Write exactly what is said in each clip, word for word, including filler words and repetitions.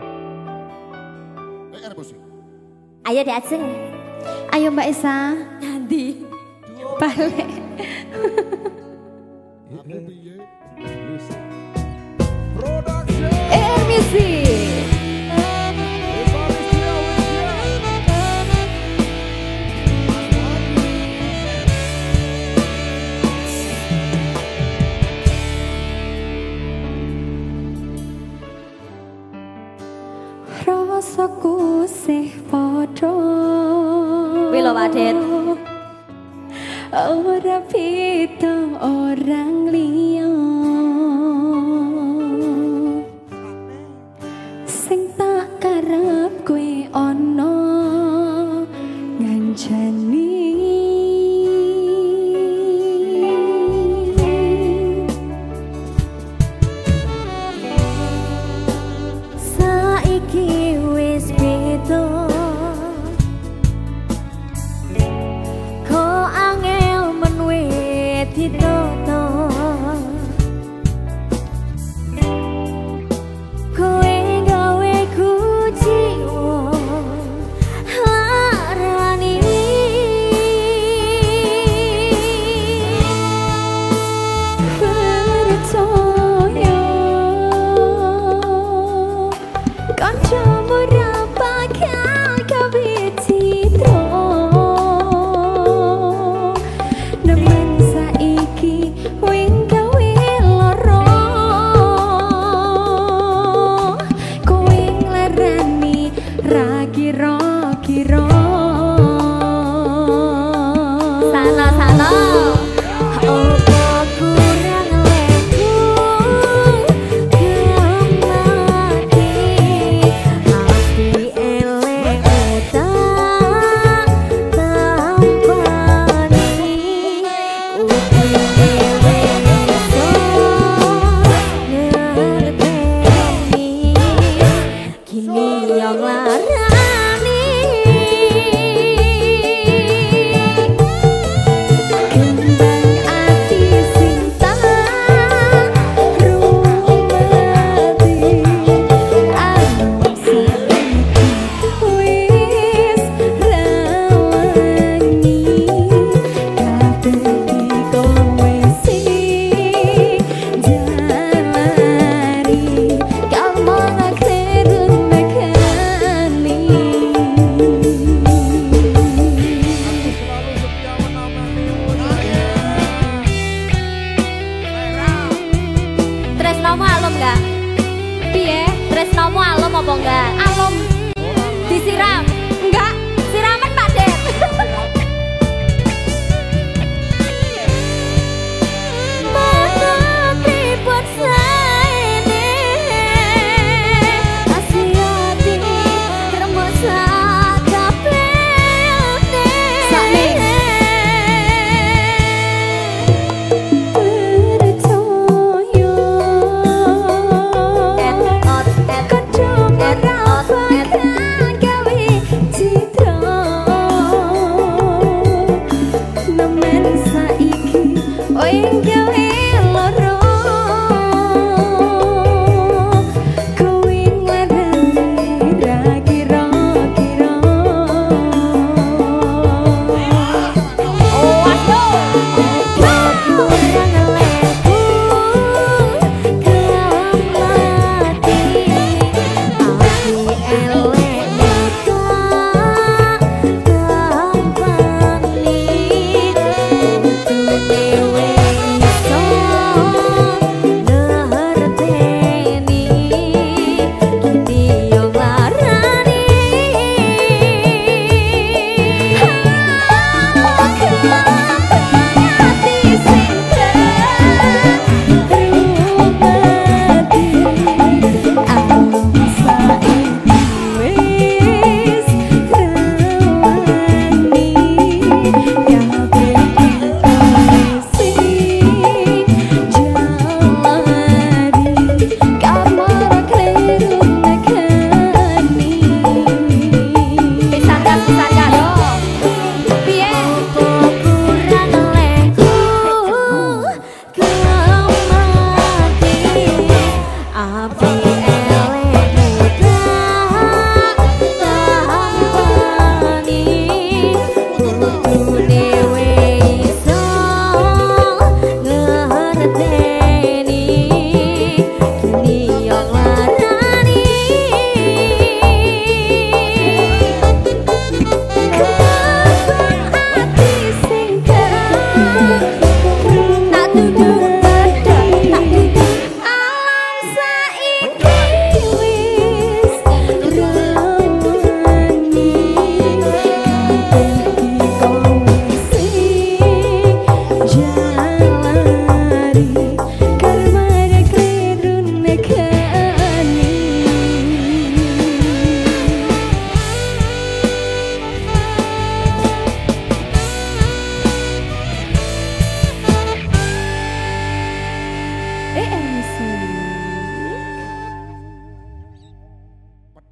Ayo diajeng. Ayo Mbak Esa. Nanti. Balik. Air Music. Rasaku sih padha Wilo Wadet ora beda orang liya sing tak karep kowe ana ngancani saiki wis beda kok angel menwe ditoto kowe gawe ku jiwa larani percaya kancamu ra bakal gawe citra nemen saiki wing gawe lara kowe nglarani ra kira-kira sana-sana opo kurang leku kemati hati elek utang tampani kuping elek so ngerteni kini yang larani kembang ati cinta rumati anu saiki wis rawangi kabeh kowe sing jalari kalmo nakterun nekani Tresnomu alum gak? piye Tresnomu alum apa enggak? alum Disiram? enggak Siraman Pak Den. Mengerti buat saene kasih hati remosak kabehane. Sakne. percaya Et ot et kancamu et ra ot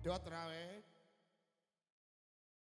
pedot rawe.